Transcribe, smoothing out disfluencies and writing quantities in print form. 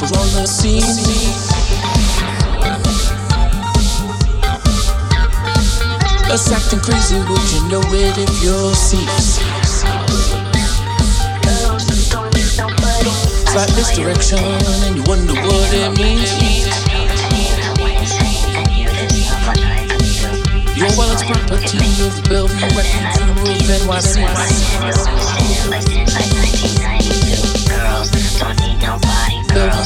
on the scene. Us acting crazy, would you know it if you're seen? Slight misdirection, and you wonder what it means. Your wallet's property of the Bellevue Records Funeral of NYC. Girls don't need nobody. Girls